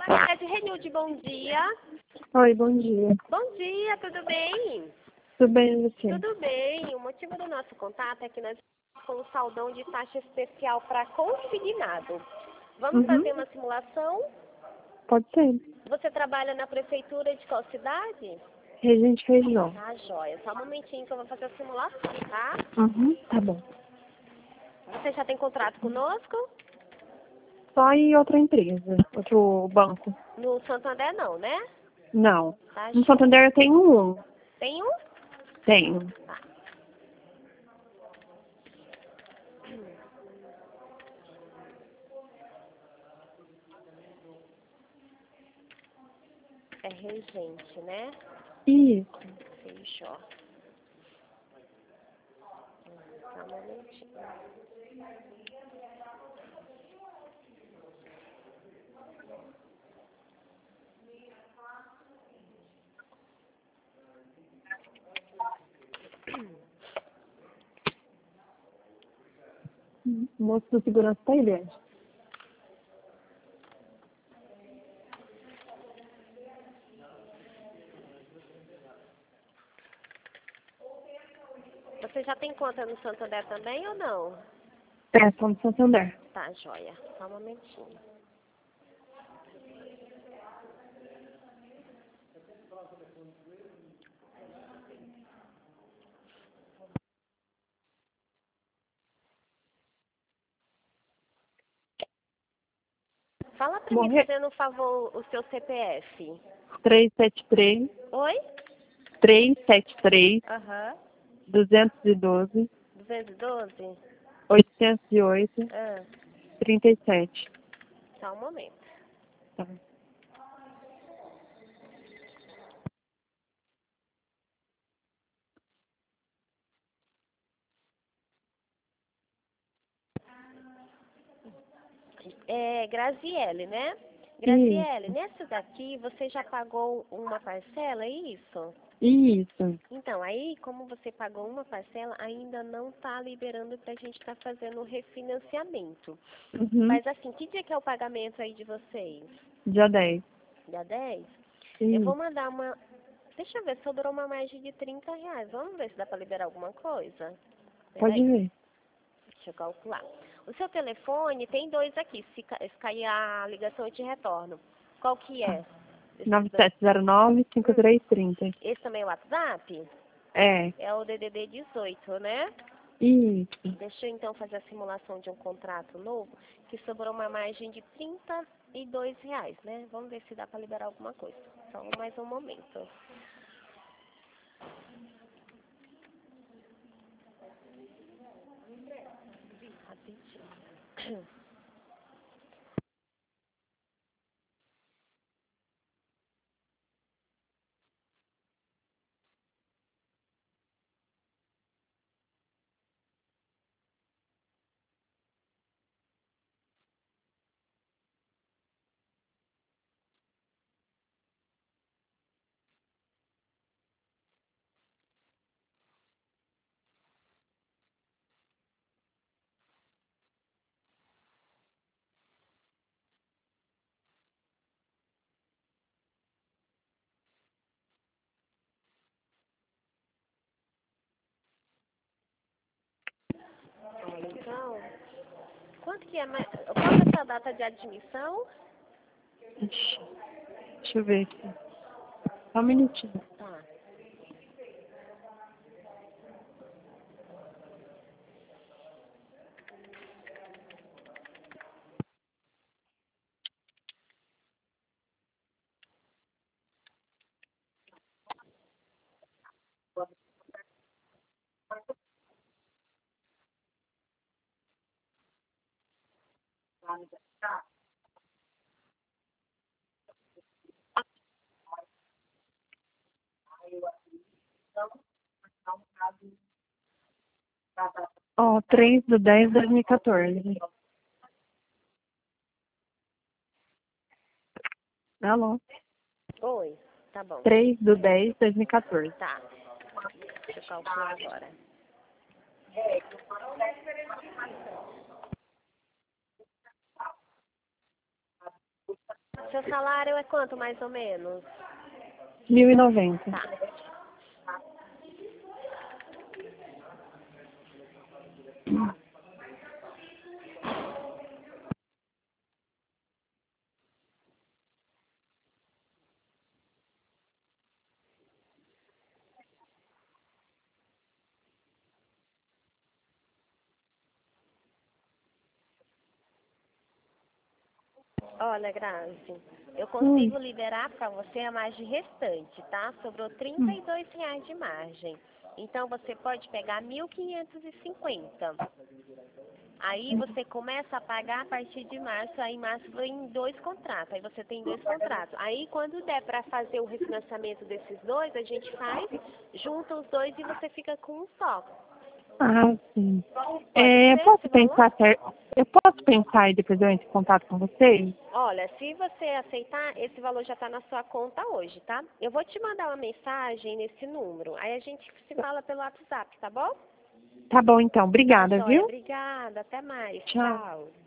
Margarete Renilde, bom dia. Oi, bom dia. Bom dia, tudo bem? Tudo bem, e você? Tudo bem. O motivo do nosso contato é que nós estamos com um saldão de taxa especial para consignado. Vamos fazer uma simulação? Pode ser. Você trabalha na prefeitura de qual cidade? Regente Feijão. Tá, joia. Só um momentinho que eu vou fazer a simulação, tá? Tá bom. Você já tem contrato conosco? Só em outra empresa, outro banco. No Santander não, né? Não. Tá, No joia. Santander eu tenho um. Tem um? Tenho. Tá. É regente, né? Isso. Feijó. Só um momentinho. O moço do segurança tá aí dentro. Você já tem conta no Santander também ou não? É, só no Santander. Tá, joia. Só um momentinho. Fala pra mim, Morrer. fazendo um favor, o seu CPF. 373, Oi? 373, Aham. 212, 212? 808, Ah, 37. só um momento. Tá. É Graziele, né? Graziele, nessa daqui você já pagou uma parcela, é isso? Isso. Então, aí, como você pagou uma parcela, ainda não está liberando para a gente estar fazendo o refinanciamento. Mas assim, que dia que é o pagamento aí de vocês? Dia 10. Dia 10? Eu Isso. vou mandar uma... Deixa eu ver, sobrou uma margem de R$ 30. Vamos ver se dá para liberar alguma coisa? Pode Peraí, ver. deixa eu calcular. O seu telefone tem dois aqui. Se cair a ligação, eu te retorno. Qual que é? Esses dois? 9709-5330. Esse também é o WhatsApp? É. É o DDD 18, né? Isso. Deixa eu então fazer a simulação de um contrato novo, que sobrou uma margem de R$ 32, né? Vamos ver se dá para liberar alguma coisa. Só mais um momento. Rapidinho. Olha, então, quanto que é mais... Qual é a sua data de admissão? Ixi, deixa eu ver aqui. Só um minutinho. Tá. Ó, 3/10/2014. Alô? Oi, tá bom. 3/10/2014. Tá. Deixa eu calcular agora. seu salário é quanto, mais ou menos? 1.090. Tá. Olha, Grazi, eu consigo liberar para você a margem restante, tá? Sobrou R$ 32 de margem. Então, você pode pegar 1.550. Aí você começa a pagar a partir de março, aí em março vem 2 contratos, aí você tem 2 contratos. Aí quando der para fazer o refinanciamento desses 2, a gente faz, junta os 2 e você fica com um só. Ah, sim. Pode Eu ser posso esse valor? eu posso pensar e depois eu entro em contato com vocês? Olha, se você aceitar, esse valor já está na sua conta hoje, tá? Eu vou te mandar uma mensagem nesse número, aí a gente se fala pelo WhatsApp, tá bom? Tá bom, então. Tá Obrigada, joia, viu? obrigada, até mais, Tchau. tchau.